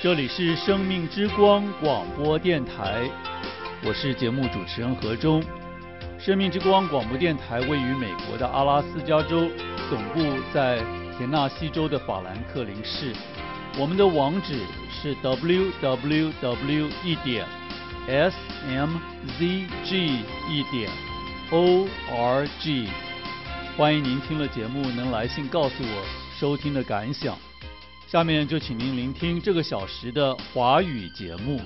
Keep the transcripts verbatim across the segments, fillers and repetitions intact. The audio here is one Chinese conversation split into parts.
这里是生命之光广播电台，我是节目主持人何忠。生命之光广播电台位于美国的阿拉斯加州，总部在田纳西州的法兰克林市。我们的网址是 double-u double-u double-u 一点 s m z g 一点 o r g。欢迎您听了节目能来信告诉我收听的感想。下面就请您聆听这个小时的华语节目。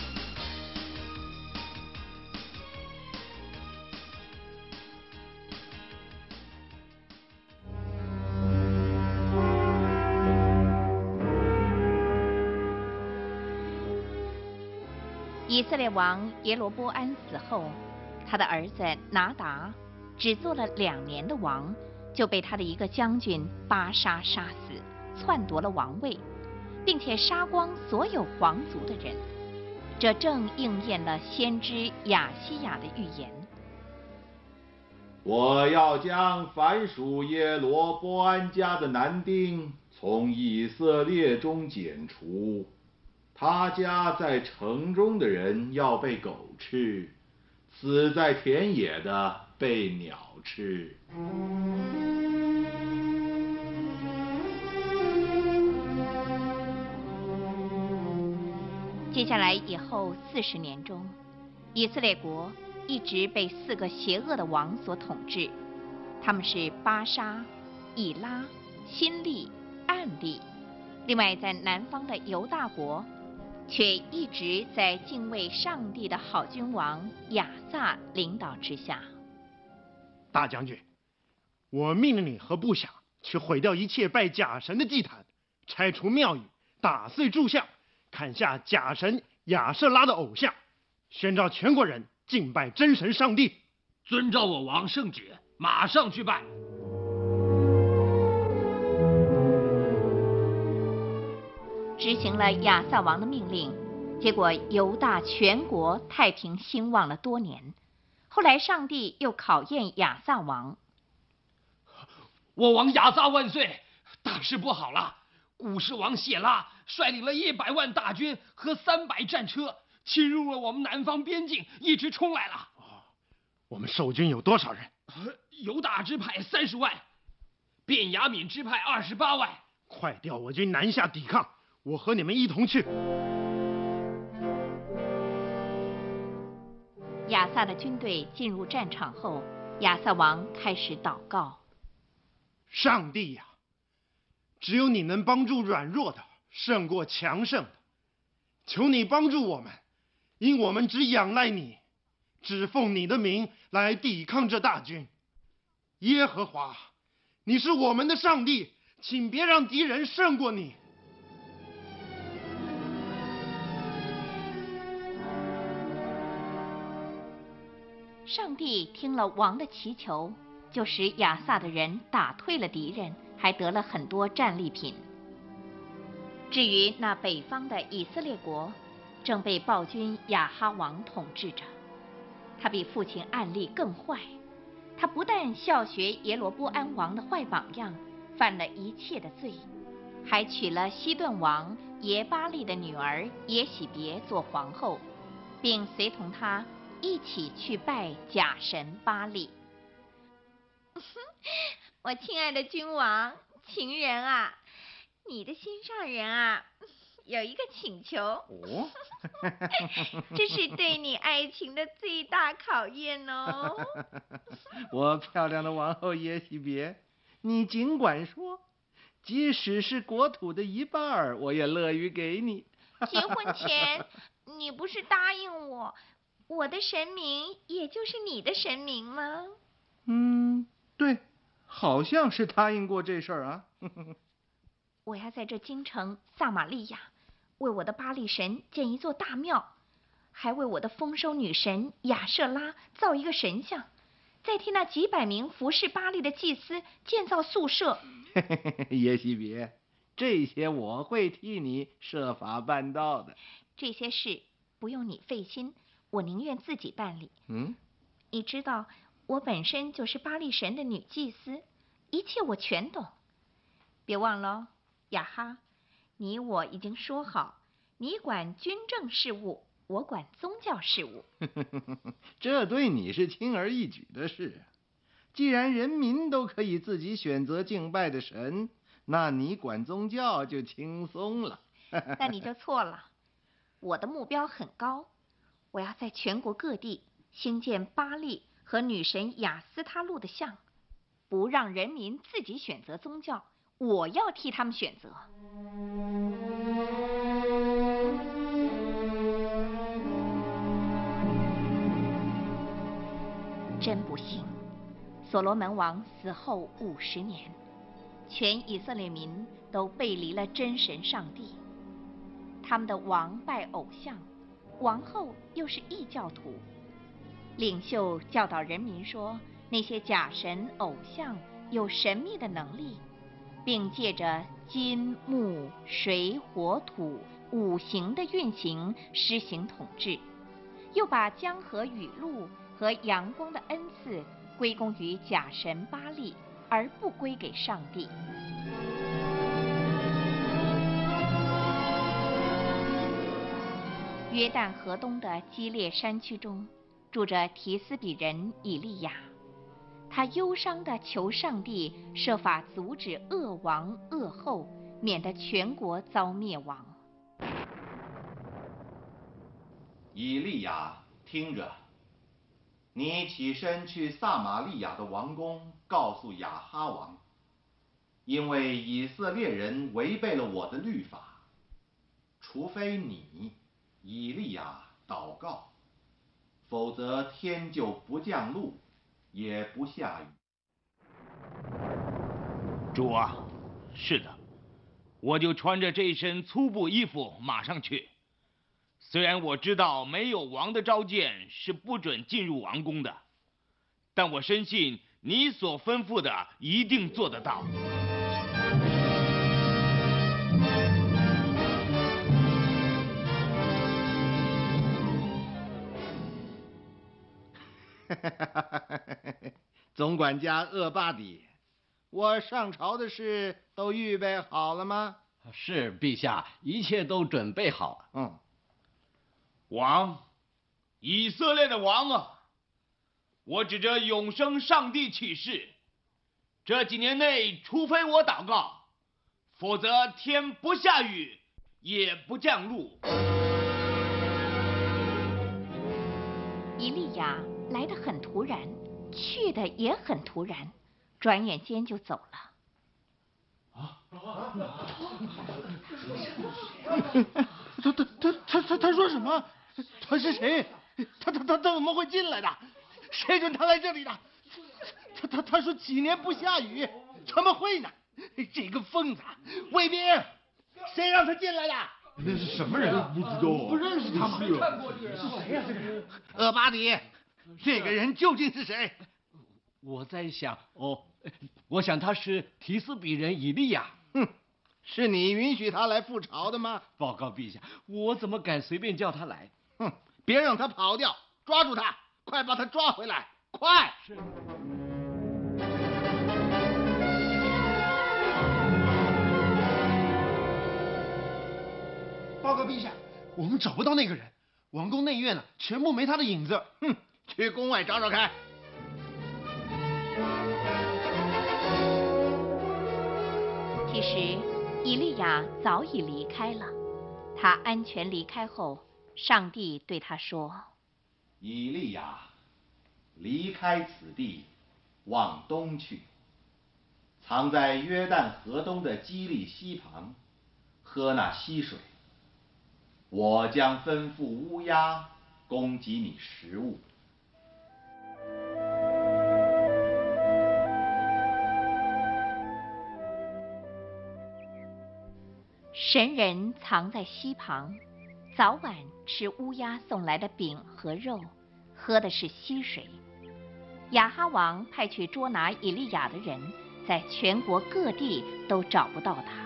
以色列王耶罗波安死后，他的儿子拿达只做了两年的王，就被他的一个将军巴沙杀死，篡夺了王位，并且杀光所有皇族的人。这正应验了先知亚西亚的预言： 我要将凡属耶罗波安家的男丁从以色列中剪除，他家在城中的人要被狗吃，死在田野的被鸟吃。 接下来以后四十年中，以色列国一直被四个邪恶的王所统治，他们是巴沙、以拉、辛利、暗利。另外，在南方的犹大国，却一直在敬畏上帝的好君王亚撒领导之下。 大将军，我命令你和部下去毁掉一切拜假神的祭坛，拆除庙宇，打碎柱像，砍下假神亚舍拉的偶像，宣召全国人敬拜真神上帝。 遵照我王圣旨，马上去拜。 执行了亚撒王的命令，结果犹大全国太平兴旺了多年。后来上帝又考验亚撒王。 我王亚撒万岁！大事不好了！古实王谢拉率领了一百万大军和三百战车，侵入了我们南方边境，一直冲来了。 哦，我们守军有多少人？ 犹大支派三十万，便雅悯支派二十八万。 快调我军南下抵抗，我和你们一同去。 亚撒的军队进入战场后，亚撒王开始祷告： 上帝呀，只有你能帮助软弱的胜过强盛的，求你帮助我们，因我们只仰赖你，只奉你的名来抵抗这大军。耶和华，你是我们的上帝，请别让敌人胜过你。 上帝听了王的祈求，就使亚撒的人打退了敌人，还得了很多战利品。至于那北方的以色列国，正被暴君亚哈王统治着。他比父亲暗利更坏，他不但效学耶罗波安王的坏榜样，犯了一切的罪，还娶了西顿王耶巴利的女儿耶喜别做皇后，并随同他一起去拜假神巴利。我亲爱的君王、情人啊，你的心上人啊，有一个请求。 哦， 这是对你爱情的最大考验哦。 我漂亮的王后耶喜别，你尽管说，即使是国土的一半，我也乐于给你。 结婚前，你不是答应我，我的神明也就是你的神明吗？ 嗯，对，好像是答应过这事儿啊。 我要在这京城撒玛利亚为我的巴力神建一座大庙，还为我的丰收女神亚舍拉造一个神像，再替那几百名服侍巴力的祭司建造宿舍。 耶喜别，这些我会替你设法办到的。 这些事不用你费心，我宁愿自己办理。 嗯， 你知道我本身就是巴力神的女祭司，一切我全懂。别忘了，雅哈，你我已经说好， 你管军政事务，我管宗教事务。 这对你是轻而易举的事。既然人民都可以自己选择敬拜的神，那你管宗教就轻松了。 那你就错了。我的目标很高，我要在全国各地兴建巴力和女神雅斯他路的像，不让人民自己选择宗教，我要替他们选择。真不幸，所罗门王死后五十年，全以色列民都背离了真神上帝。他们的王拜偶像，王后又是异教徒。领袖教导人民说，那些假神偶像有神秘的能力，并借着金木水火土五行的运行施行统治，又把江河雨露和阳光的恩赐归功于假神巴力，而不归给上帝。约旦河东的基列山区中，住着提斯比人以利亚，他忧伤地求上帝设法阻止恶王恶后，免得全国遭灭亡。 以利亚，听着，你起身去撒玛利亚的王宫，告诉亚哈王，因为以色列人违背了我的律法，除非你以利亚祷告，否则天就不降露，也不下雨。 主啊，是的，我就穿着这身粗布衣服马上去。虽然我知道没有王的召见是不准进入王宫的，但我深信你所吩咐的一定做得到。 总管家厄巴底，我上朝的事都预备好了吗？ 是，陛下，一切都准备好了。 嗯， 王，以色列的王啊，我指着永生上帝起誓，这几年内，除非我祷告，否则天不下雨，也不降露。 以利亚来得很突然，去的也很突然，转眼间就走了。 他他他他他他说什么？他是谁？他他他他怎么会进来的？谁准他来这里的？他他他说几年不下雨，怎么会呢？这个疯子！卫兵，谁让他进来的？ 那是什么人？不知道， 不认识他吗？是谁呀？这个人？厄巴底，这个人究竟是谁？ 我在想，哦，我想他是提斯比人以利亚。 哼，是你允许他来赴朝的吗？ 报告陛下，我怎么敢随便叫他来？ 哼，别让他跑掉，抓住他，快把他抓回来，快！ 是。 报告陛下，我们找不到那个人，王宫内院呢，全部没他的影子。 哼，去宫外找找看。 其实，以利亚早已离开了。他安全离开后，上帝对他说：“ 以利亚，离开此地，往东去，藏在约旦河东的基利溪旁，喝那溪水。我将吩咐乌鸦供给你食物。” 神人藏在溪旁，早晚吃乌鸦送来的饼和肉，喝的是溪水。亚哈王派去捉拿以利亚的人，在全国各地都找不到他。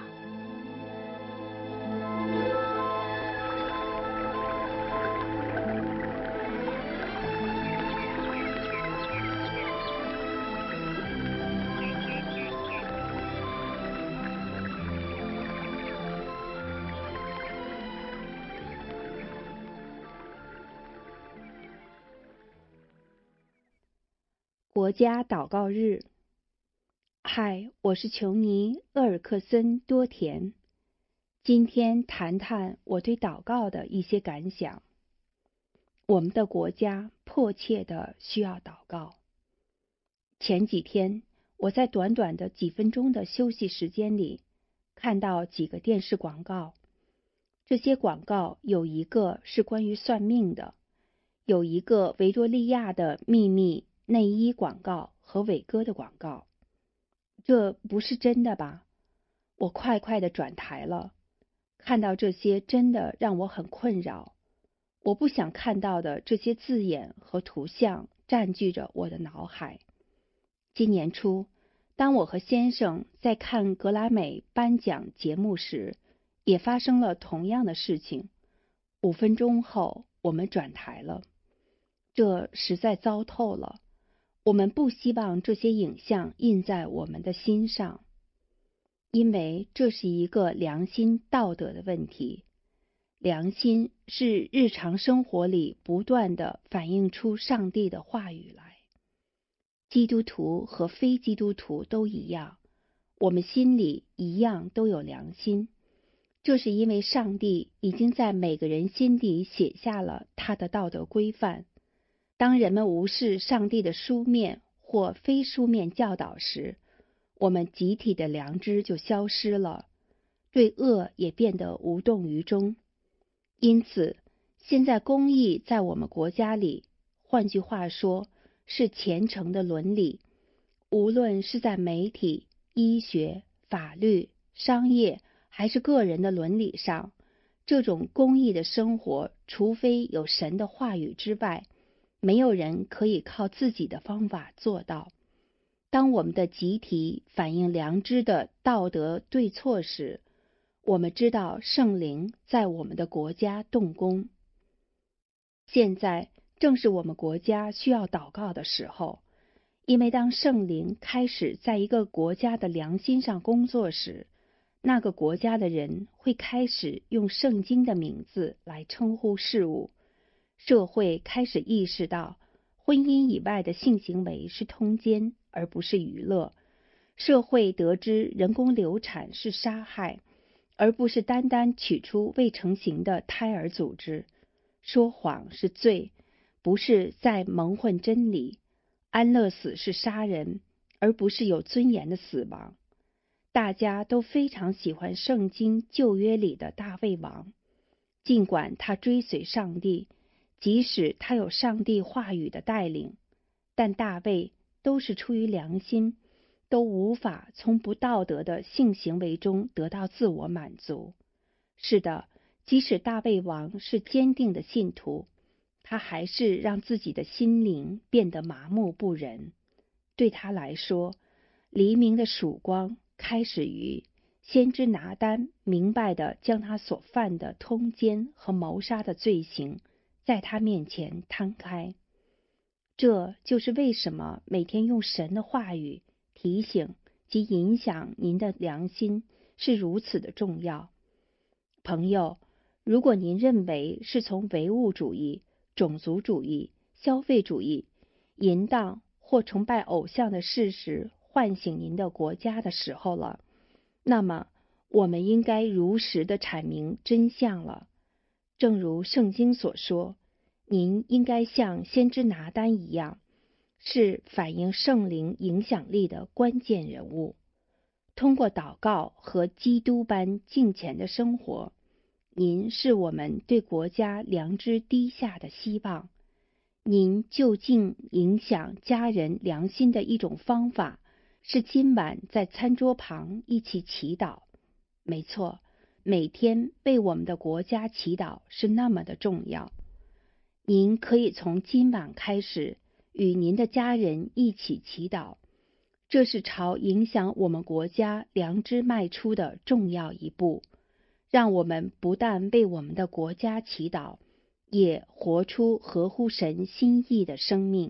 国家祷告日。嗨，我是琼尼·厄尔克森·多田。今天谈谈我对祷告的一些感想。我们的国家迫切地需要祷告。前几天，我在短短的几分钟的休息时间里，看到几个电视广告。这些广告有一个是关于算命的，有一个维多利亚的秘密内衣广告和伟哥的广告。这不是真的吧？我快快地转台了。看到这些真的让我很困扰。我不想看到的这些字眼和图像占据着我的脑海。今年初，当我和先生在看格莱美颁奖节目时，也发生了同样的事情。五分钟后，我们转台了。这实在糟透了。我们不希望这些影像印在我们的心上，因为这是一个良心道德的问题。良心是日常生活里不断地反映出上帝的话语来。基督徒和非基督徒都一样，我们心里一样都有良心。这是因为上帝已经在每个人心里写下了他的道德规范。当人们无视上帝的书面或非书面教导时，我们集体的良知就消失了，对恶也变得无动于衷。因此，现在公义在我们国家里，换句话说，是虔诚的伦理。无论是在媒体、医学、法律、商业，还是个人的伦理上，这种公义的生活，除非有神的话语之外，没有人可以靠自己的方法做到。当我们的集体反映良知的道德对错时，我们知道圣灵在我们的国家动工。现在正是我们国家需要祷告的时候，因为当圣灵开始在一个国家的良心上工作时，那个国家的人会开始用圣经的名字来称呼事物。社会开始意识到，婚姻以外的性行为是通奸，而不是娱乐。社会得知人工流产是杀害，而不是单单取出未成型的胎儿组织。说谎是罪，不是在蒙混真理。安乐死是杀人，而不是有尊严的死亡。大家都非常喜欢圣经旧约里的大卫王，尽管他追随上帝，即使他有上帝话语的带领，但大卫都是出于良心，都无法从不道德的性行为中得到自我满足。是的，即使大卫王是坚定的信徒，他还是让自己的心灵变得麻木不仁。对他来说，黎明的曙光开始于先知拿单明白地将他所犯的通奸和谋杀的罪行在他面前摊开。这就是为什么每天用神的话语提醒及影响您的良心是如此的重要。朋友，如果您认为是从唯物主义、种族主义、消费主义、淫荡或崇拜偶像的事实唤醒您的国家的时候了，那么我们应该如实地阐明真相了。正如圣经所说，您应该像先知拿单一样，是反映圣灵影响力的关键人物。通过祷告和基督般敬虔的生活，您是我们对国家良知低下的希望。您就近影响家人良心的一种方法，是今晚在餐桌旁一起祈祷。没错，每天为我们的国家祈祷是那么的重要。您可以从今晚开始与您的家人一起祈祷，这是朝影响我们国家良知迈出的重要一步。让我们不但为我们的国家祈祷，也活出合乎神心意的生命。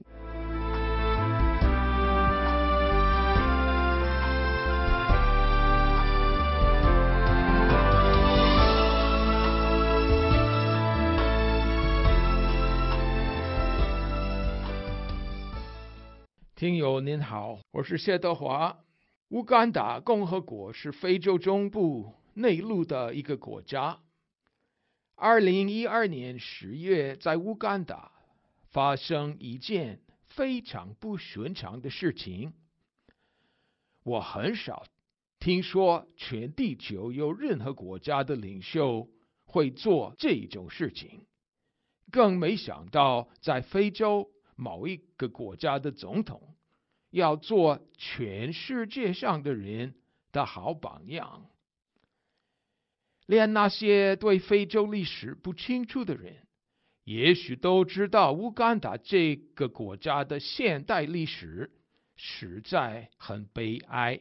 听友您好，我是谢德华。乌干达共和国是非洲中部内陆的一个国家。二零一二年十月，在乌干达发生一件非常不寻常的事情。我很少听说全地球有任何国家的领袖会做这种事情，更没想到在非洲某一个国家的总统要做全世界上的人的好榜样。连那些对非洲历史不清楚的人，也许都知道乌干达这个国家的现代历史实在很悲哀。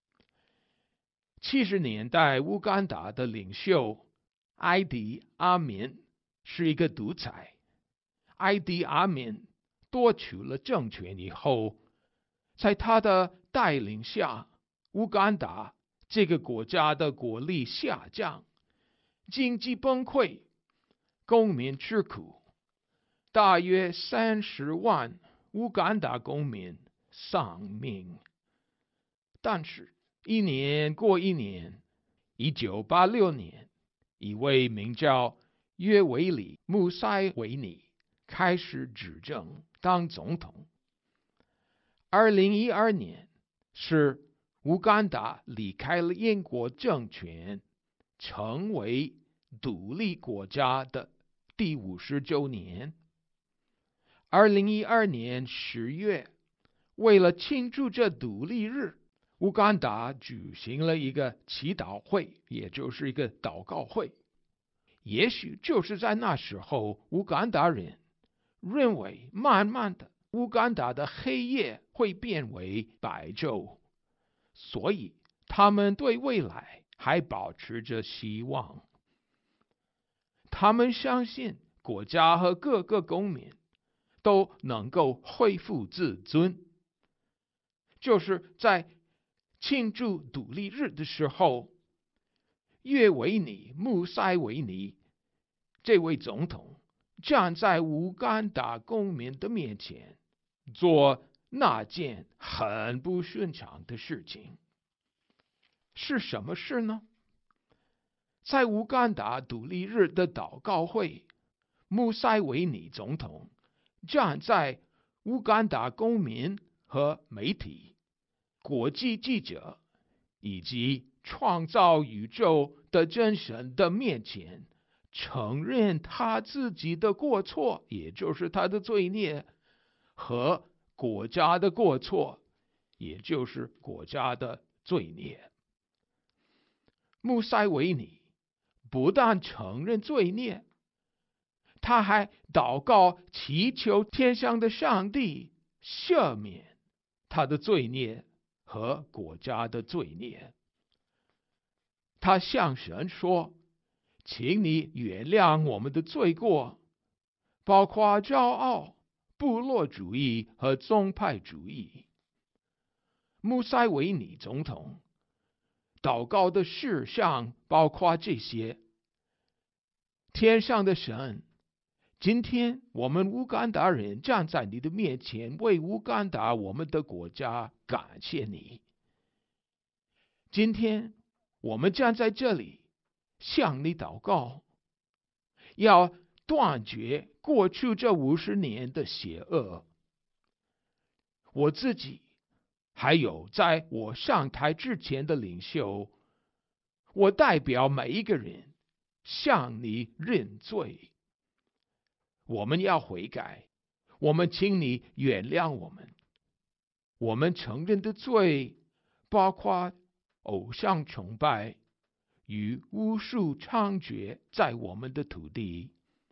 七十年代，乌干达的领袖埃迪阿敏是一个独裁。埃迪阿敏夺取了政权以后，在他的带领下，乌干达这个国家的国力下降，经济崩溃，公民吃苦，大约三十万乌干达公民丧命。但是，一年过一年，一九八六年，一位名叫约维里·穆塞维尼开始执政当总统。二零一二年是乌干达离开了英国政权，成为独立国家的第五十周年。二零一二年十月，为了庆祝这独立日，乌干达举行了一个祈祷会，也就是一个祷告会。也许就是在那时候，乌干达人认为慢慢的乌干达的黑夜会变为白昼，所以他们对未来还保持着希望。他们相信国家和各个公民都能够恢复自尊。就是在庆祝独立日的时候，约维尼·穆塞维尼这位总统站在乌干达公民的面前，做那件很不寻常的事情。是什么事呢？在乌干达独立日的祷告会，穆塞维尼总统站在乌干达公民和媒体、国际记者以及创造宇宙的真神的面前，承认他自己的过错，也就是他的罪孽，和国家的过错，也就是国家的罪孽。穆塞维尼不但承认罪孽，他还祷告祈求天上的上帝赦免他的罪孽和国家的罪孽。他向神说，请你原谅我们的罪过，包括骄傲、部落主义和宗派主义。穆塞维尼总统祷告的事项包括这些：天上的神，今天我们乌干达人站在你的面前，为乌干达我们的国家感谢你。今天我们站在这里向你祷告，要断绝过去这五十年的邪恶。我自己还有在我上台之前的领袖，我代表每一个人向你认罪。我们要悔改，我们请你原谅我们。我们承认的罪包括偶像崇拜与巫术猖獗在我们的土地。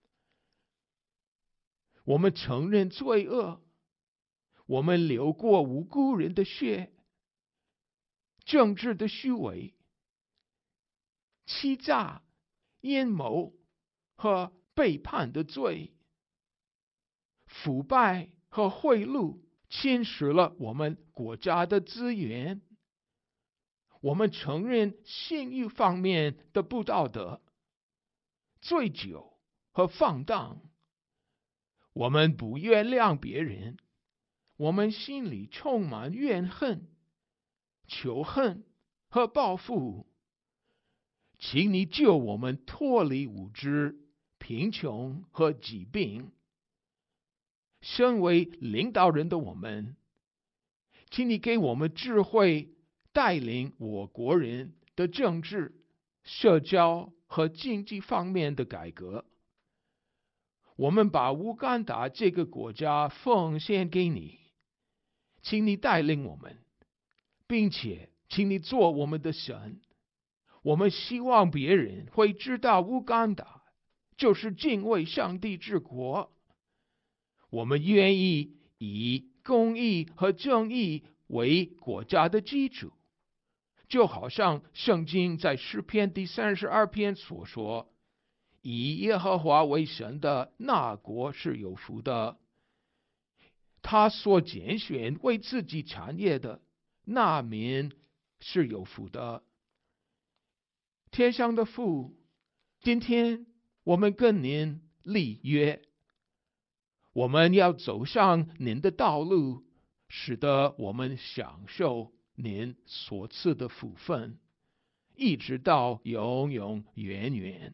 我们承认罪恶，我们流过无辜人的血，政治的虚伪、欺诈、阴谋和背叛的罪，腐败和贿赂侵蚀了我们国家的资源。我们承认性欲方面的不道德、醉酒和放荡。我们不原谅别人， 我们心里充满怨恨、仇恨和报复，请你救我们脱离无知、贫穷和疾病。身为领导人的我们，请你给我们智慧，带领我国人的政治、社交和经济方面的改革。我们把乌干达这个国家奉献给你，请你带领我们，并且请你做我们的神。我们希望别人会知道乌干达就是敬畏上帝之国。我们愿意以公义和正义为国家的基础，就好像圣经在诗篇第三十二篇所说，以耶和华为神的那国是有福的，他所拣选为自己产业的那民是有福的。天上的父，今天我们跟您立约，我们要走上您的道路，使得我们享受您所赐的福分，一直到永永远远。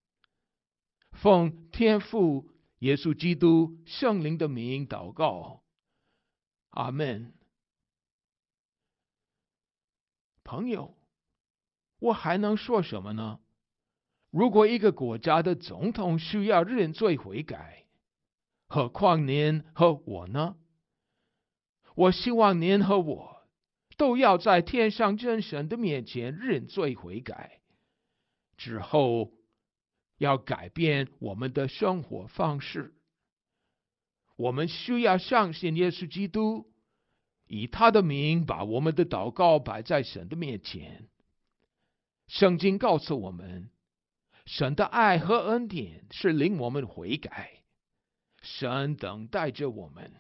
奉天父耶稣基督圣灵的名祷告，阿们。朋友，我还能说什么呢？如果一个国家的总统需要认罪悔改，何况您和我呢？我希望您和我都要在天上真神的面前认罪悔改，之后要改变我们的生活方式。我们需要相信耶稣基督，以他的名把我们的祷告摆在神的面前。圣经告诉我们，神的爱和恩典是令我们悔改，神等待着我们。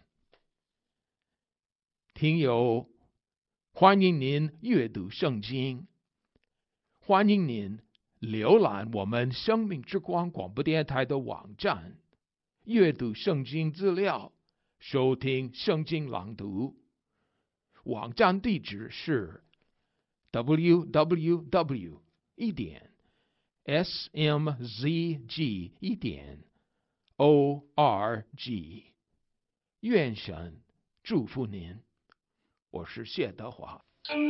听友，欢迎您阅读圣经，欢迎您浏览我们生命之光广播电台的网站，阅读圣经资料，收听圣经朗读。网站地址是 double-u double-u double-u 一点 s m z g 一点 o r g。愿神祝福您，我是谢德华。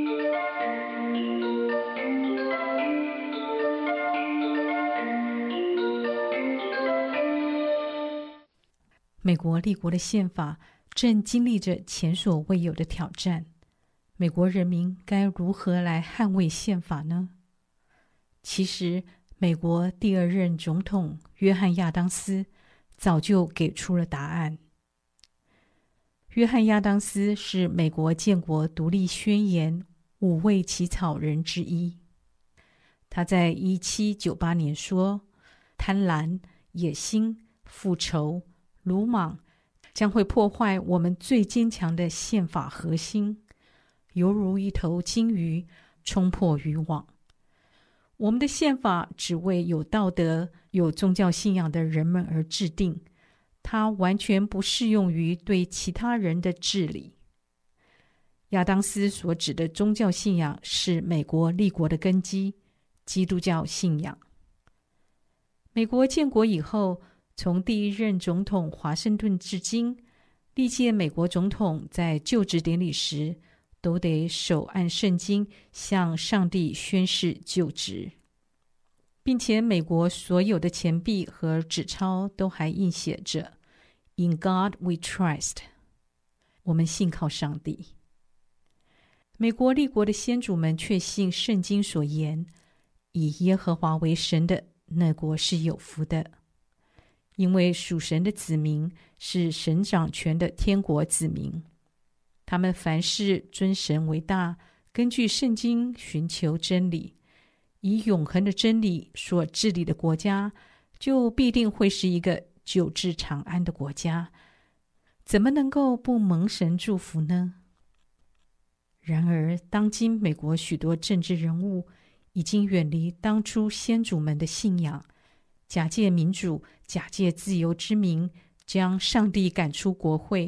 美国立国的宪法正经历着前所未有的挑战，美国人民该如何来捍卫宪法呢？其实，美国第二任总统约翰·亚当斯早就给出了答案。约翰·亚当斯是美国建国独立宣言五位起草人之一。他在一七九八年说，贪婪、野心、复仇、鲁莽将会破坏我们最坚强的宪法核心，犹如一头鲸鱼冲破渔网。我们的宪法只为有道德、有宗教信仰的人们而制定，它完全不适用于对其他人的治理。亚当斯所指的宗教信仰是美国立国的根基，基督教信仰。美国建国以后，从第一任总统华盛顿至今，历届美国总统在就职典礼时都得手按圣经向上帝宣誓就职，并且美国所有的钱币和纸钞都还印写着 In God we trust， 我们信靠上帝。美国立国的先祖们确信圣经所言，以耶和华为神的那国是有福的，因为属神的子民是神掌权的天国子民，他们凡事尊神为大，根据圣经寻求真理，以永恒的真理所治理的国家，就必定会是一个久治长安的国家，怎么能够不蒙神祝福呢？然而，当今美国许多政治人物已经远离当初先祖们的信仰，假借民主、假借自由之名，将上帝赶出国会，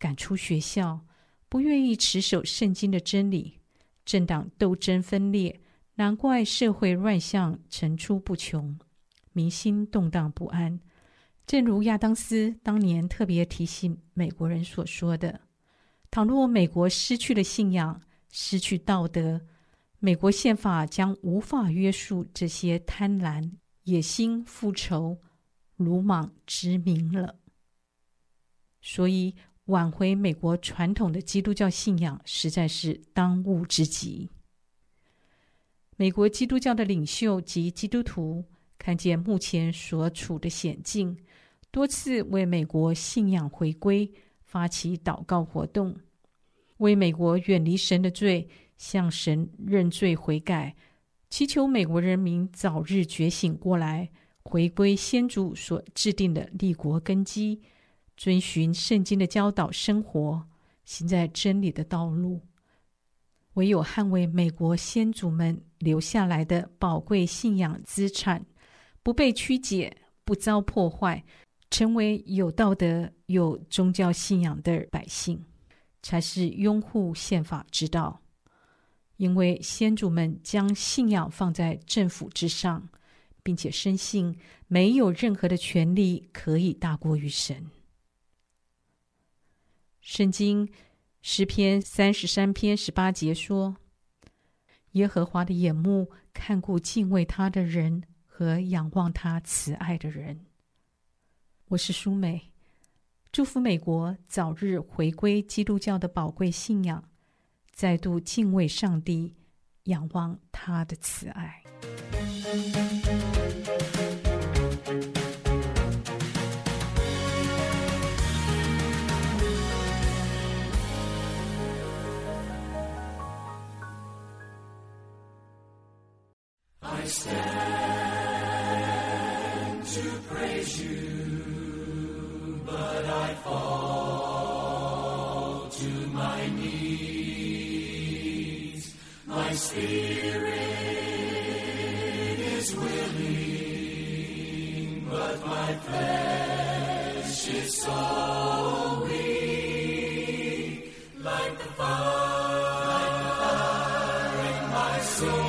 赶出学校，不愿意持守圣经的真理，政党斗争分裂，难怪社会乱象层出不穷，民心动荡不安。正如亚当斯当年特别提醒美国人所说的，倘若美国失去了信仰，失去道德，美国宪法将无法约束这些贪婪、野心、复仇、鲁莽之民了。所以挽回美国传统的基督教信仰实在是当务之急。美国基督教的领袖及基督徒看见目前所处的险境，多次为美国信仰回归发起祷告活动，为美国远离神的罪向神认罪悔改，祈求美国人民早日觉醒过来，回归先祖所制定的立国根基，遵循圣经的教导生活，行在真理的道路。唯有捍卫美国先祖们留下来的宝贵信仰资产，不被曲解，不遭破坏，成为有道德、有宗教信仰的百姓，才是拥护宪法之道。因为先祖们将信仰放在政府之上，并且深信没有任何的权利可以大过于神。圣经诗篇三十三篇十八节说，耶和华的眼目看顾敬畏他的人和仰望他慈爱的人。我是舒美，祝福美国早日回归基督教的宝贵信仰，再度敬畏上帝，仰望他的慈爱。 I stand to praise you, but I fall to my knees. My spirit is willing, but my flesh is so weak. Like the fire, like the fire in my soul.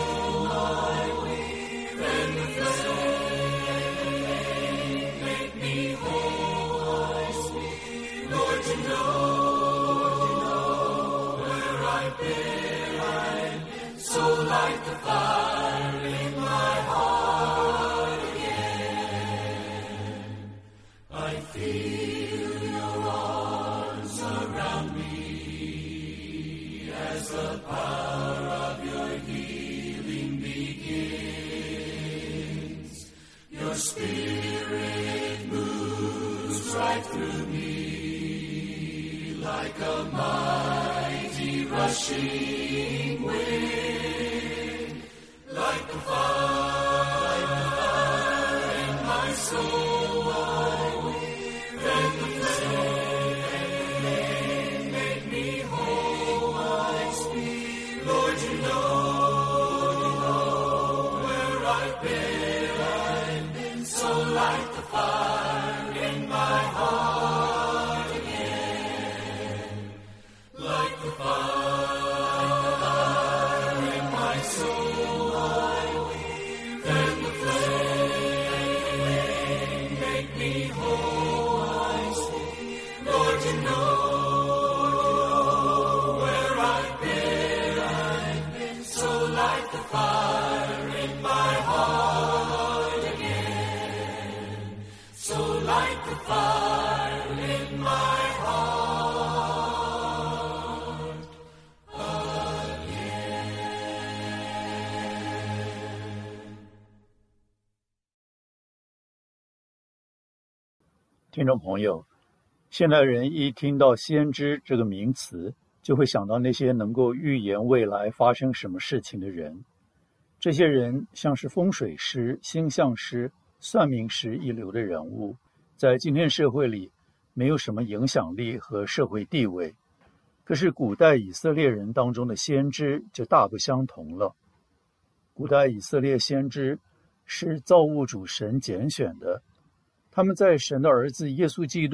Like the fire in my heart again, I feel your arms around me as the power of your healing begins. Your spirit moves right through me like a mighty rushing wind. Like the fire, like the fire in my soul, then the flame make me whole. Lord, you know, you know where I've been, so like the fire in my heart again, like the fire. Fire in my heart again. 听众朋友，现代人一听到先知这个名词，就会想到那些能够预言未来发生什么事情的人。这些人像是风水师、星象师、算命师一流的人物，在今天社会里没有什么影响力和社会地位。可是古代以色列人当中的先知就大不相同了。古代以色列先知是造物主神拣选的，他们在神的儿子耶稣基督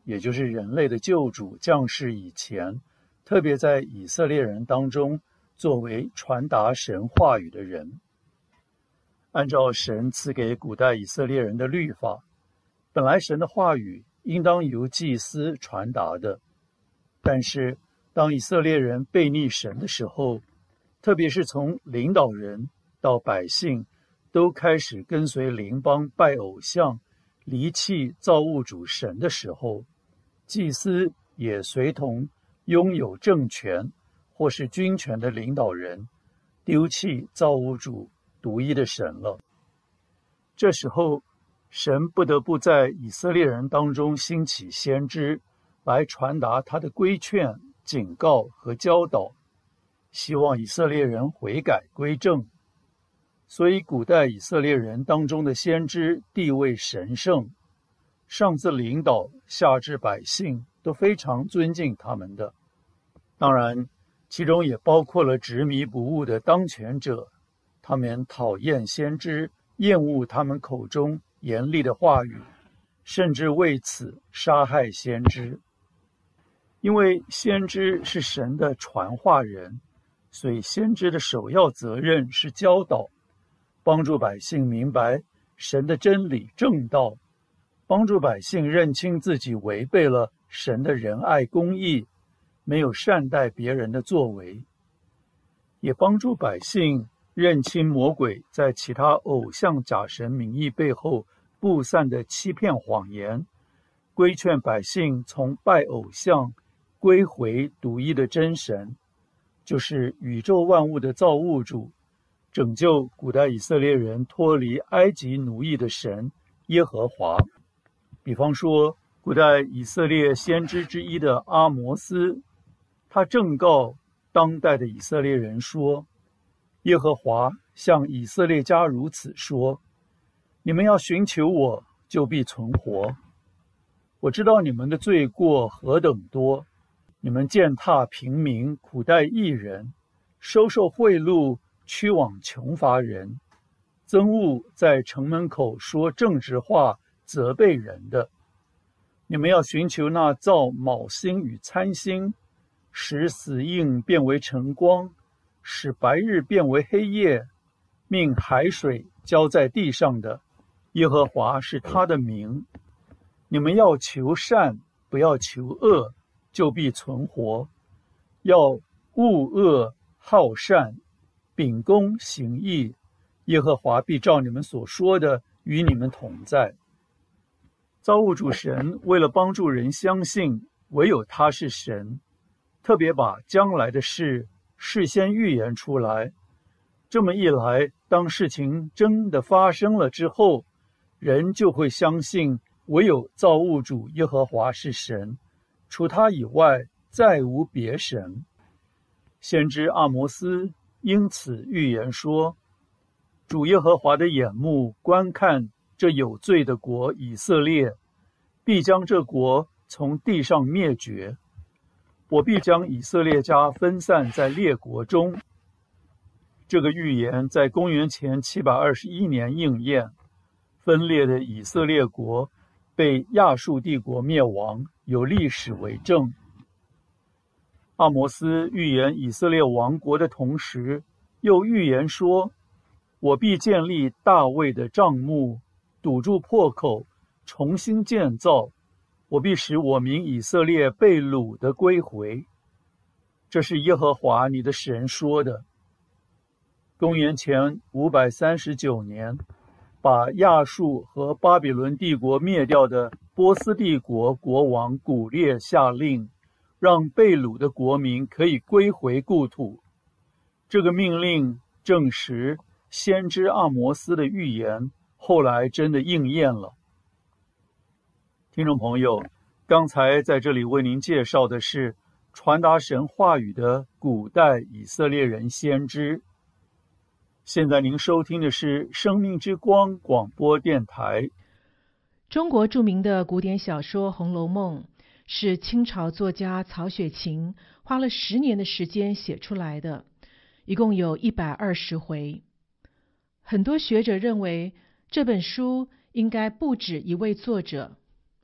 也就是人类的救主降世以前，特别在以色列人当中作为传达神话语的人。按照神赐给古代以色列人的律法，本来神的话语应当由祭司传达的，但是当以色列人背逆神的时候，特别是从领导人到百姓都开始跟随邻邦拜偶像，离弃造物主神的时候，祭司也随同拥有政权或是军权的领导人丢弃造物主独一的神了。这时候神不得不在以色列人当中兴起先知，来传达他的规劝、警告和教导，希望以色列人悔改归正。所以古代以色列人当中的先知地位神圣，上至领导，下至百姓都非常尊敬他们的。当然，其中也包括了执迷不悟的当权者，他们讨厌先知，厌恶他们口中严厉的话语，甚至为此杀害先知。因为先知是神的传话人，所以先知的首要责任是教导，帮助百姓明白神的真理正道，帮助百姓认清自己违背了神的仁爱公义，没有善待别人的作为，也帮助百姓认清魔鬼在其他偶像假神名义背后布散的欺骗谎言，规劝百姓从拜偶像归回独一的真神，就是宇宙万物的造物主，拯救古代以色列人脱离埃及奴役的神耶和华。比方说，古代以色列先知之一的阿摩斯，他正告当代的以色列人说，耶和华向以色列家如此说，你们要寻求我，就必存活。我知道你们的罪过何等多，你们践踏平民，苦待义人，收受贿赂，屈枉穷乏人，憎恶在城门口说正直话责备人的。你们要寻求那造卯星与参星，使死印变为晨光，使白日变为黑夜，命海水浇在地上的，耶和华是他的名。你们要求善，不要求恶，就必存活。要恶恶好善，秉公行义，耶和华必照你们所说的与你们同在。造物主神为了帮助人相信唯有他是神，特别把将来的事事先预言出来。这么一来，当事情真的发生了之后，人就会相信唯有造物主耶和华是神，除他以外再无别神。先知阿摩斯因此预言说，主耶和华的眼目观看这有罪的国以色列，必将这国从地上灭绝。我必将以色列家分散在列国中。这个预言在公元前七百二十一年应验，分裂的以色列国被亚述帝国灭亡，有历史为证。阿摩斯预言以色列亡国的同时，又预言说，我必建立大卫的帐幕，堵住破口，重新建造，我必使我民以色列被掳的归回。这是耶和华你的神说的。公元前五百三十九年，把亚述和巴比伦帝国灭掉的波斯帝国国王古列下令，让被掳的国民可以归回故土。这个命令证实先知阿摩斯的预言后来真的应验了。听众朋友，刚才在这里为您介绍的是传达神话语的古代以色列人先知。现在您收听的是生命之光广播电台。 中国著名的古典小说《红楼梦》是清朝作家曹雪芹花了十年的时间写出来的，一共有一百二十回。很多学者认为这本书应该不止一位作者，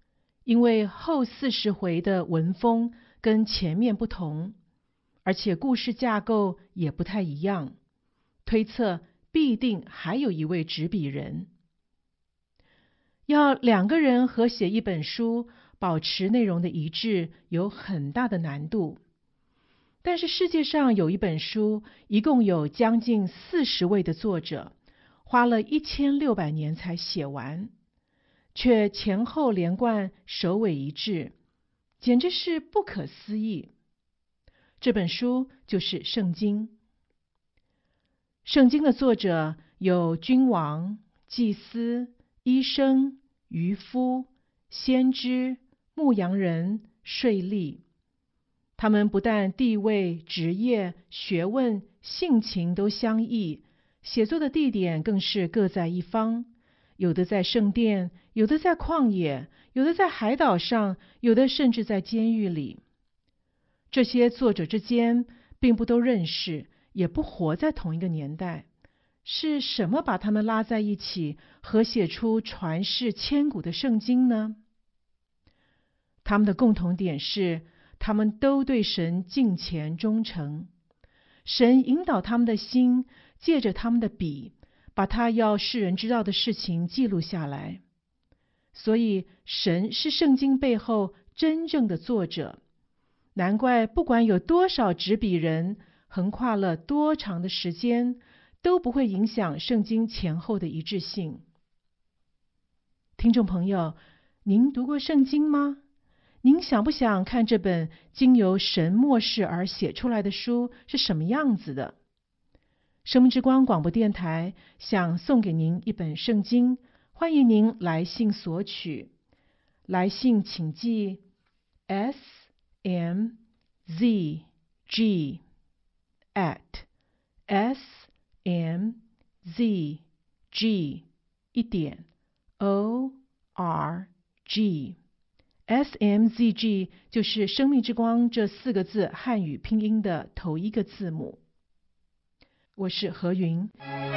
因为后四十回的文风跟前面不同，而且故事架构也不太一样，推测必定还有一位执笔人。要两个人合写一本书，保持内容的一致，有很大的难度。但是世界上有一本书，一共有将近四十位的作者，花了一千六百年才写完，却前后连贯，首尾一致，简直是不可思议。这本书就是《圣经》。圣经的作者有君王、祭司、医生、渔夫、先知、牧羊人、税吏。他们不但地位、职业、学问、性情都相异，写作的地点更是各在一方，有的在圣殿，有的在旷野，有的在海岛上，有的甚至在监狱里。这些作者之间并不都认识，也不活在同一个年代。是什么把他们拉在一起，合写出传世千古的圣经呢？他们的共同点是，他们都对神敬虔忠诚。神引导他们的心，借着他们的笔，把他要世人知道的事情记录下来。所以，神是圣经背后真正的作者。难怪不管有多少执笔人，横跨了多长的时间，都不会影响圣经前后的一致性。听众朋友，您读过圣经吗？您想不想看这本经由神默示而写出来的书是什么样子的？生命之光广播电台想送给您一本圣经，欢迎您来信索取。来信请寄 S M Z G at S M Z G 一点 O R G。 S M Z G 就是生命之光这四个字汉语拼音的头一个字母。我是何云。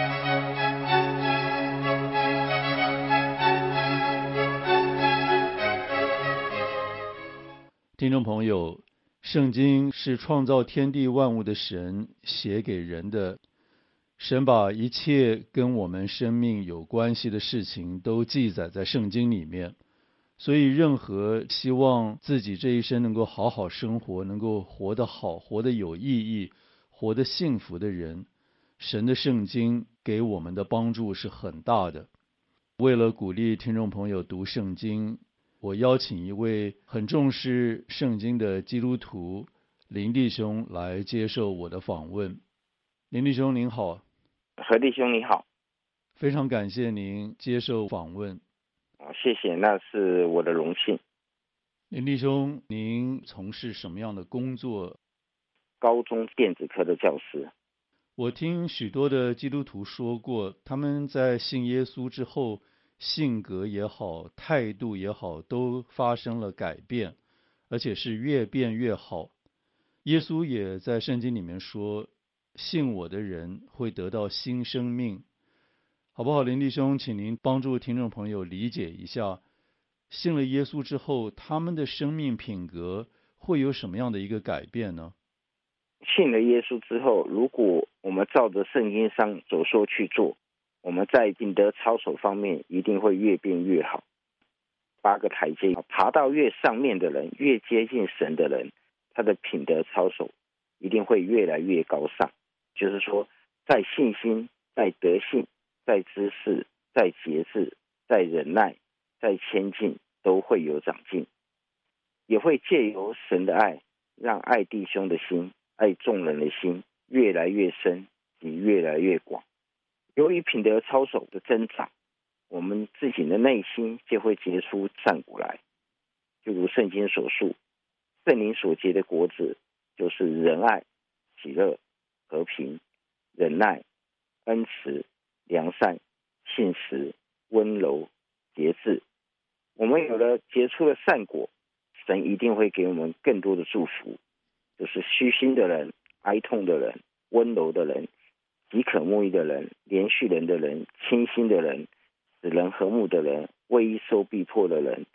听众朋友，圣经是创造天地万物的神写给人的，神把一切跟我们生命有关系的事情都记载在圣经里面。所以任何希望自己这一生能够好好生活，能够活得好，活得有意义，活得幸福的人，神的圣经给我们的帮助是很大的。为了鼓励听众朋友读圣经，我邀请一位很重视圣经的基督徒林弟兄来接受我的访问。林弟兄您好。 何弟兄你好。 非常感谢您接受访问。 谢谢，那是我的荣幸。 林弟兄，您从事什么样的工作？ 高中电子科的教师。 我听许多的基督徒说过，他们在信耶稣之后，性格也好，态度也好，都发生了改变，而且是越变越好。耶稣也在圣经里面说，信我的人会得到新生命。好不好，林弟兄，请您帮助听众朋友理解一下，信了耶稣之后，他们的生命品格会有什么样的一个改变呢？ 信了耶稣之后，如果我们照着圣经上所说去做，我们在品德操守方面一定会越变越好。八个台阶，爬到越上面的人，越接近神的人，他的品德操守一定会越来越高尚。就是说，在信心，在德性，在知识，在节制，在忍耐，在谦敬，都会有长进。也会借由神的爱，让爱弟兄的心，爱众人的心越来越深，也越来越广。由于品德操守的增长，我们自己的内心就会结出善果来。就如圣经所述，圣灵所结的果子就是仁爱、喜乐、和平、忍耐、恩慈、良善、信实、温柔、节制。我们有了结出的善果，神一定会给我们更多的祝福。就是虚心的人、哀痛的人、温柔的人、饥渴慕义的人、连续人的人、清心的人、使人和睦的人、为义受逼迫的人、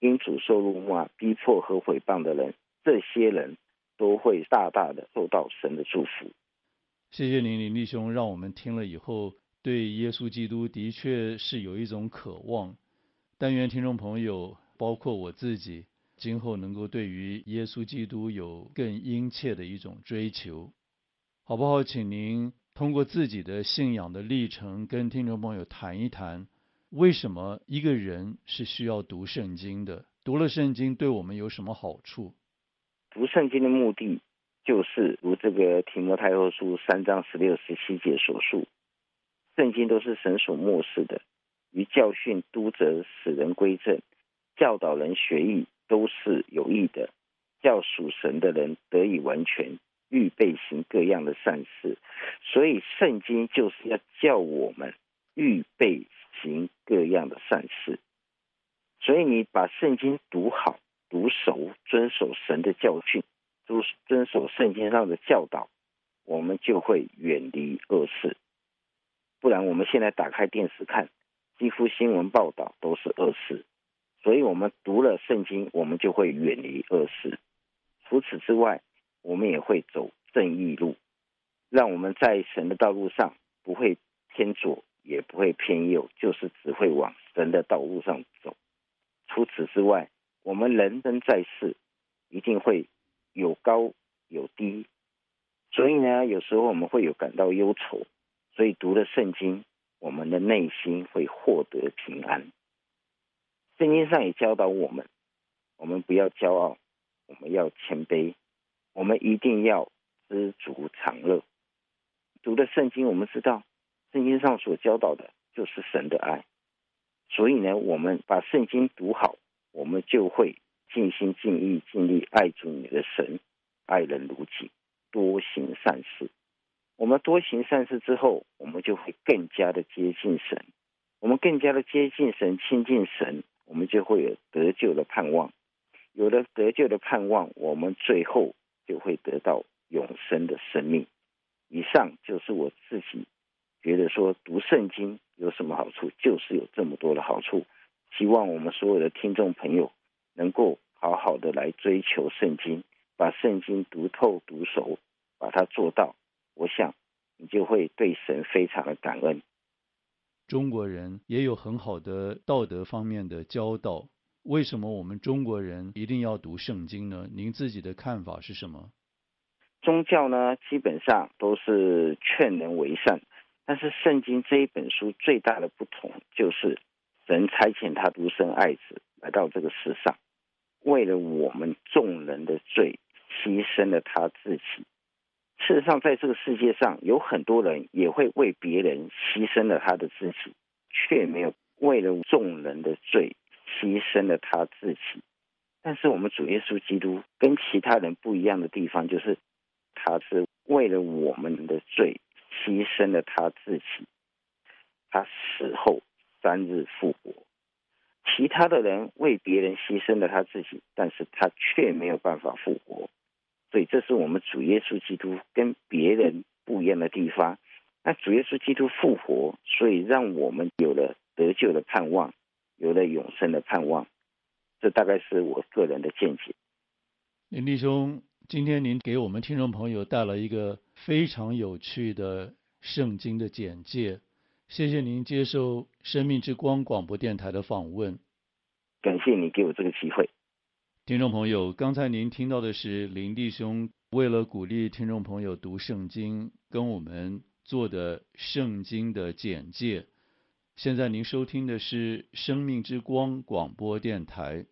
因主受辱骂、逼迫和毁谤的人，这些人都会大大的受到神的祝福。 谢谢您，林弟兄，让我们听了以后对耶稣基督的确是有一种渴望。但愿听众朋友，包括我自己，今后能够对于耶稣基督有更殷切的一种追求，好不好？请您通过自己的信仰的历程，跟听众朋友谈一谈，为什么一个人是需要读圣经的？读了圣经对我们有什么好处？ 读圣经的目的，就是如这个提摩太后书三章十六、十七节所述，圣经都是神所默示的，于教训、督责、使人归正、教导人学艺，都是有益的，叫属神的人得以完全，预备行各样的善事。所以圣经就是要叫我们预备行各样的善事。所以你把圣经读好、读熟，遵守神的教训，遵守圣经上的教导，我们就会远离恶事。不然我们现在打开电视看，几乎新闻报道都是恶事。所以我们读了圣经，我们就会远离恶事。除此之外，我们也会走正义路，让我们在神的道路上不会偏左，也不会偏右，就是只会往神的道路上走。除此之外，我们人生在世一定会有高有低，所以呢，有时候我们会有感到忧愁，所以读了圣经，我们的内心会获得平安。圣经上也教导我们，我们不要骄傲，我们要谦卑，我们一定要知足常乐。读了圣经，我们知道圣经上所教导的就是神的爱，所以呢，我们把圣经读好，我们就会尽心尽意尽力爱主你的神，爱人如己，多行善事。我们多行善事之后，我们就会更加的接近神，我们更加的接近神、亲近神，我们就会有得救的盼望。有了得救的盼望，我们最后就会得到永生的生命。以上就是我自己觉得说读圣经有什么好处，就是有这么多的好处。希望我们所有的听众朋友能够好好的来追求圣经，把圣经读透读熟，把它做到，我想你就会对神非常的感恩。 中国人也有很好的道德方面的教导，为什么我们中国人一定要读圣经呢？您自己的看法是什么？ 宗教呢，基本上都是劝人为善，但是圣经这一本书最大的不同就是神差遣他独生爱子来到这个世上，为了我们众人的罪牺牲了他自己。事实上在这个世界上有很多人也会为别人牺牲了他的自己，却没有为了众人的罪牺牲了他自己。但是我们主耶稣基督跟其他人不一样的地方，就是他是为了我们的罪牺牲了他自己，他死后三日复活。其他的人为别人牺牲了他自己，但是他却没有办法复活。所以这是我们主耶稣基督跟别人不一样的地方。那主耶稣基督复活，所以让我们有了得救的盼望，有了永生的盼望。这大概是我个人的见解。 林弟兄，今天您给我们听众朋友带来一个非常有趣的圣经的简介，谢谢您接受生命之光广播电台的访问。 感谢你给我这个机会。 听众朋友，刚才您听到的是林弟兄为了鼓励听众朋友读圣经，跟我们做的圣经的简介。现在您收听的是生命之光广播电台。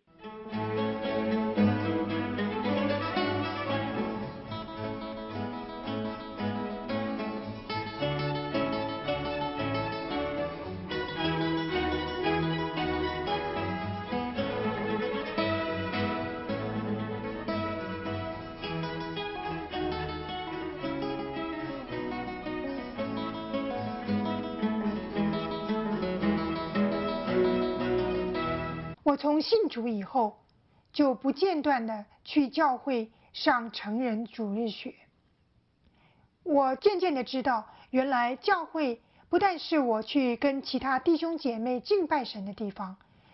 我从信主以后，就不间断的去教会上成人主日学。我渐渐的知道，原来教会不但是我去跟其他弟兄姐妹敬拜神的地方，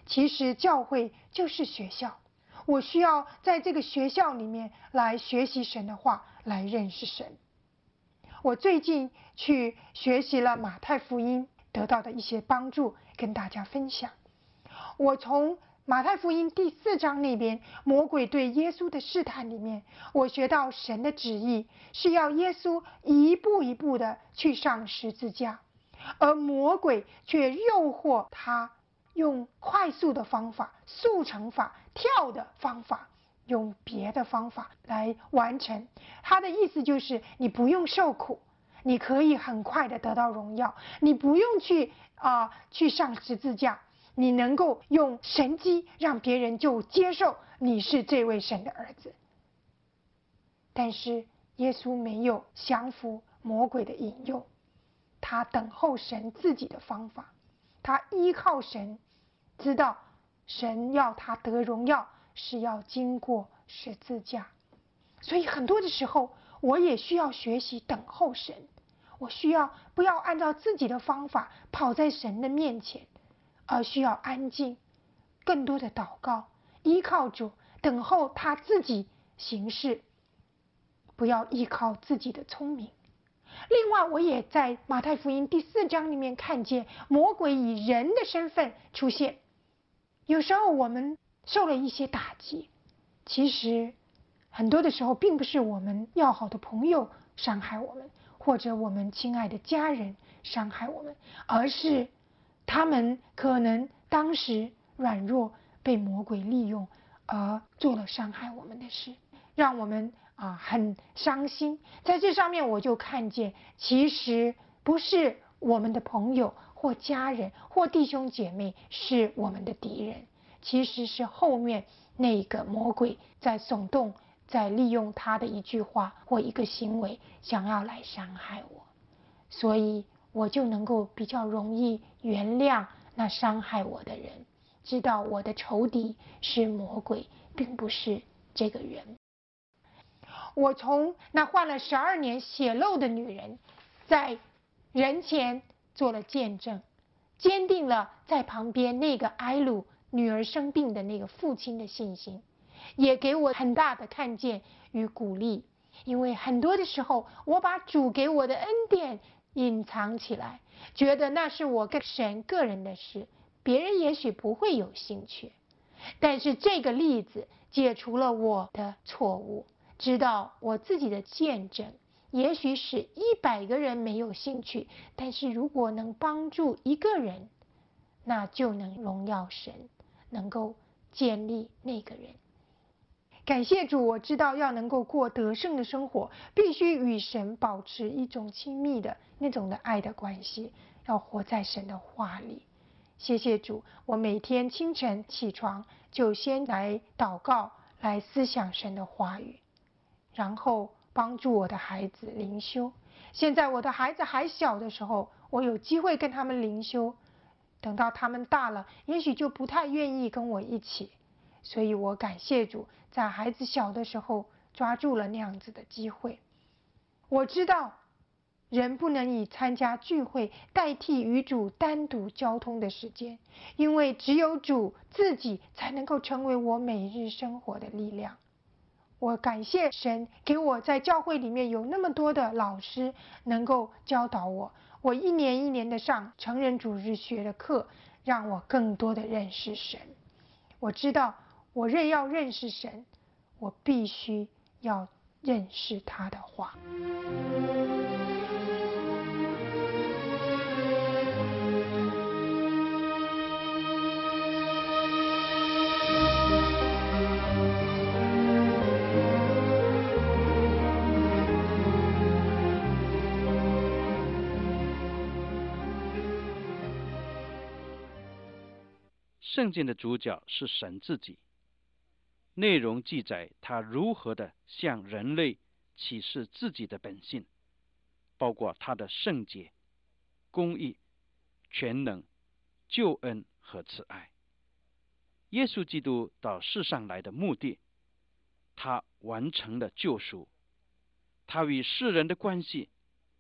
其实教会就是学校，我需要在这个学校里面来学习神的话，来认识神。我最近去学习了马太福音，得到的一些帮助跟大家分享。我从马太福音第四章那边魔鬼对耶稣的试探里面，我学到神的旨意是要耶稣一步一步的去上十字架，而魔鬼却诱惑他用快速的方法、速成法、跳的方法，用别的方法来完成。他的意思就是你不用受苦，你可以很快的得到荣耀，你不用去啊、呃、去上十字架，你能够用神迹让别人就接受你是这位神的儿子。但是耶稣没有降服魔鬼的引诱，他等候神自己的方法，他依靠神，知道神要他得荣耀是要经过十字架。所以很多的时候我也需要学习等候神，我需要不要按照自己的方法跑在神的面前，而需要安静，更多的祷告，依靠主，等候他自己行事，不要依靠自己的聪明。另外，我也在马太福音第四章里面看见魔鬼以人的身份出现。有时候我们受了一些打击，其实很多的时候并不是我们要好的朋友伤害我们，或者我们亲爱的家人伤害我们，而是他们可能当时软弱，被魔鬼利用，而做了伤害我们的事，让我们啊很伤心。在这上面我就看见，其实不是我们的朋友或家人或弟兄姐妹是我们的敌人，其实是后面那个魔鬼在耸动，在利用他的一句话或一个行为想要来伤害我，所以我就能够比较容易原谅那伤害我的人，知道我的仇敌是魔鬼，并不是这个人。我从那患了十二年血漏的女人，在人前做了见证，坚定了在旁边那个埃鲁女儿生病的那个父亲的信心，也给我很大的看见与鼓励。因为很多的时候我把主给我的恩典隐藏起来，觉得那是我跟神个人的事，别人也许不会有兴趣。但是这个例子解除了我的错误，知道我自己的见证也许使一百个人没有兴趣，但是如果能帮助一个人，那就能荣耀神，能够建立那个人。感谢主，我知道要能够过得胜的生活，必须与神保持一种亲密的那种的爱的关系，要活在神的话里。谢谢主，我每天清晨起床就先来祷告，来思想神的话语，然后帮助我的孩子灵修。现在我的孩子还小的时候，我有机会跟他们灵修，等到他们大了，也许就不太愿意跟我一起，所以我感谢主，在孩子小的时候抓住了那样子的机会。我知道人不能以参加聚会代替与主单独交通的时间，因为只有主自己才能够成为我每日生活的力量。我感谢神给我在教会里面有那么多的老师能够教导我，我一年一年的上成人主日学的课，让我更多的认识神。我知道我认要认识神，我必须要认识他的话。 圣经的主角是神自己，内容记载他如何的向人类启示自己的本性，包括他的圣洁、公义、全能、救恩和慈爱。耶稣基督到世上来的目的，他完成了救赎，他与世人的关系，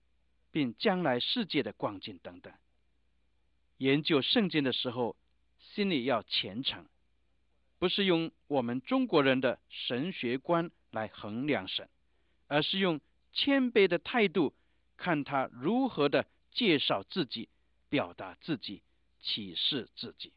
并将来世界的光景等等。研究圣经的时候， 心里要虔诚，不是用我们中国人的神学观来衡量神，而是用谦卑的态度看他如何的介绍自己，表达自己，启示自己。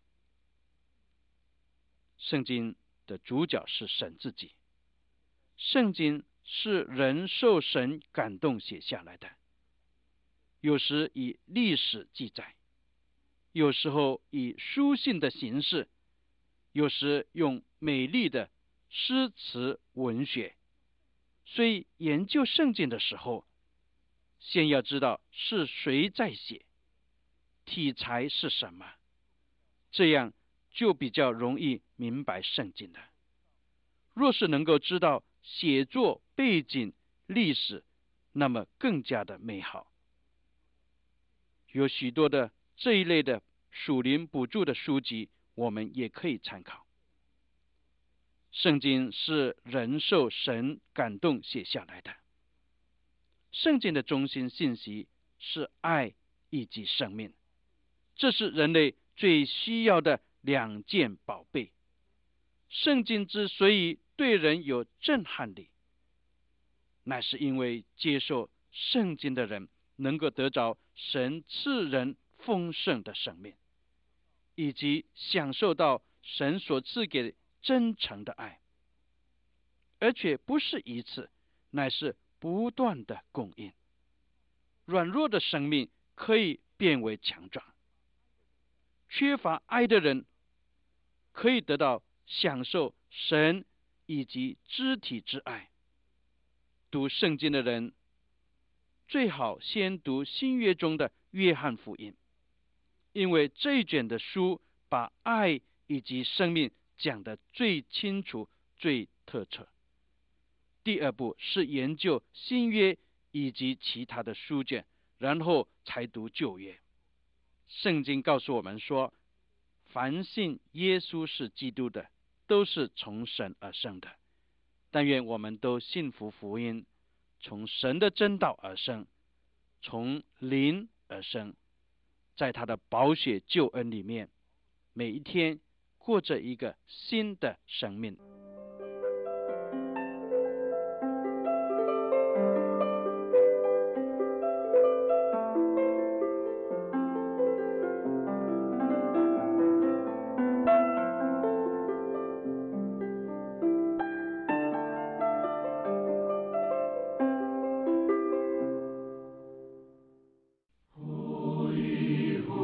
圣经的主角是神自己，圣经是人受神感动写下来的，有时以历史记载，有时候以书信的形式，有时用美丽的诗词文学。所以研究圣经的时候，先要知道是谁在写，题材是什么，这样就比较容易明白圣经的。若是能够知道写作背景历史，那么更加的美好。有许多的这一类的属灵补助的书籍，我们也可以参考。圣经是人受神感动写下来的，圣经的中心信息是爱以及生命，这是人类最需要的两件宝贝。圣经之所以对人有震撼力，乃是因为接受圣经的人能够得着神赐人丰盛的生命，以及享受到神所赐给真诚的爱，而且不是一次，乃是不断的供应。软弱的生命可以变为强壮，缺乏爱的人可以得到享受神以及肢体之爱。读圣经的人最好先读新约中的约翰福音，因为这一卷的书把爱以及生命讲得最清楚最透彻。第二步是研究新约以及其他的书卷，然后才读旧约。圣经告诉我们说，凡信耶稣是基督的，都是从神而生的。但愿我们都信服福音，从神的真道而生，从灵而生，在他的宝血救恩里面，每一天过着一个新的生命。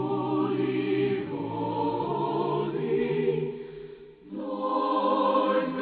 Lord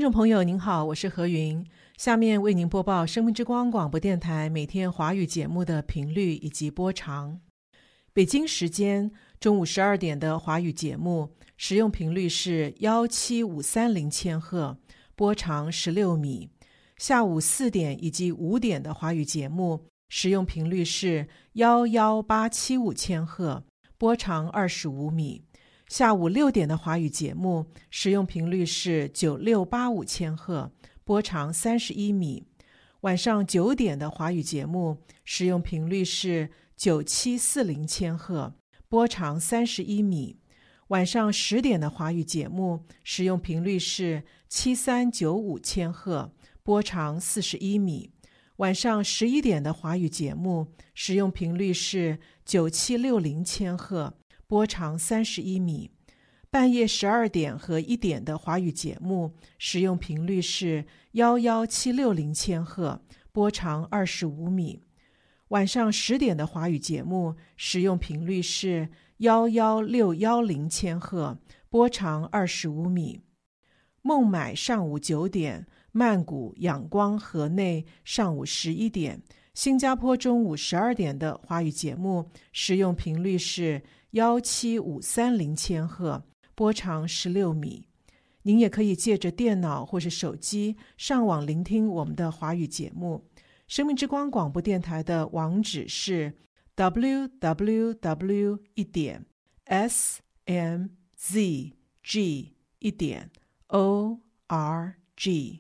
众朋友您好，我是何云，下面为您播报生命之光广播电台每天华语节目的频率以及播长。北京时间中午十二点的华语节目使用频率是一七五三零千赫，波长十六米。下午四点以及五点的华语节目使用频率是一一八七五千赫，波长二十五米。下午六点的华语节目使用频率是九六八五千赫，波长三十一米。晚上九点的华语节目使用频率是九七四零千赫，波长三十一米。晚上十点的华语节目使用频率是七三九五千赫，波长四十一米。晚上十一点的华语节目使用频率是九七六零千赫，波长三十一米。半夜十二点和一点的华语节目使用频率是一一七六零千赫，波长二十五米。晚上十点的华语节目使用频率是一一六一零千赫，波长二十五米。孟买上午九点，曼谷、仰光、河内上午十一点，新加坡中午十二点的华语节目使用频率是一七五三零千赫，波长十六米。您也可以借着电脑或是手机上网聆听我们的华语节目。生命之光广播电台的网址是 double u double u double u 一点 s m z g 一点 o r g。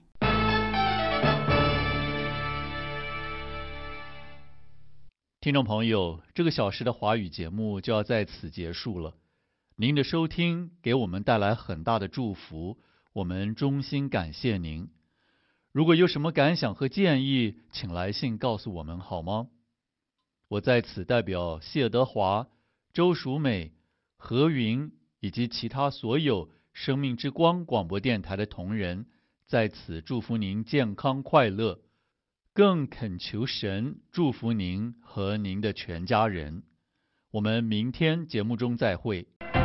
听众朋友，这个小时的华语节目就要在此结束了。您的收听给我们带来很大的祝福，我们衷心感谢您。如果有什么感想和建议，请来信告诉我们好吗？我在此代表谢德华、周淑美、何云以及其他所有生命之光广播电台的同仁，在此祝福您健康快乐，更恳求神祝福您和您的全家人。我们明天节目中再会。